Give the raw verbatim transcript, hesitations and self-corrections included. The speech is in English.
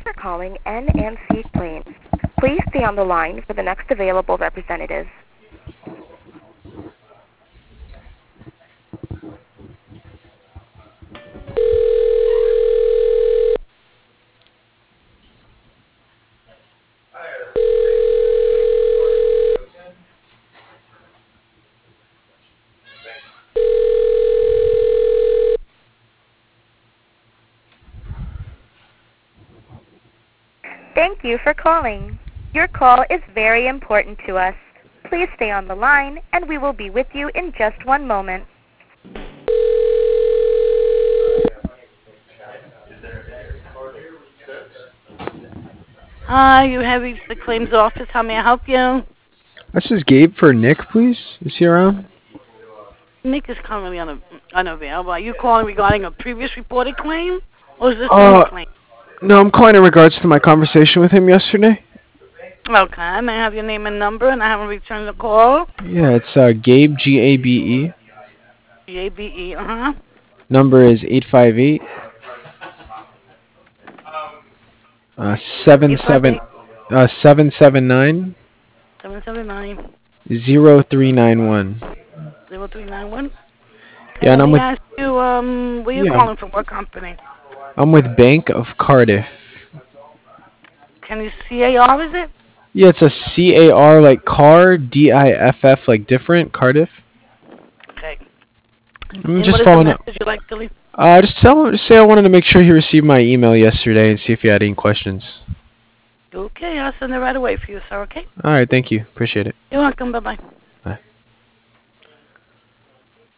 for calling N and C Claims. Please stay on the line for the next available representative. Thank you for calling. Your call is very important to us. Please stay on the line, and we will be with you in just one moment. Hi, you have reached the claims office. How may I help you? This is Gabe for Nick, please. Is he around? Nick is currently un- unavailable. Are you calling regarding a previous reported claim, or is this a new Uh, claim? no, I'm calling in regards to my conversation with him yesterday. Okay, may I have your name and number, and I have him return the call? Yeah, it's uh, Gabe, G A B E. G A B E, uh-huh. Number is eight five eight, uh, seven eight five seven, eight, uh, seven seven nine, seven seven nine, zero three nine one. zero three nine one. And Yeah, and let I'm me with, ask you, um, where you yeah, calling from? What company? I'm with Bank of Cardiff. Can you C A R, is it? Yeah, it's a C A R like car, D I F F like different, Cardiff. Okay. I'm And just what is the following up. message you'd like to leave? Uh, just tell him, just say I wanted to make sure he received my email yesterday and see if he had any questions. Okay, I'll send it right away for you, sir, okay? All right, thank you. Appreciate it. You're welcome. Bye-bye.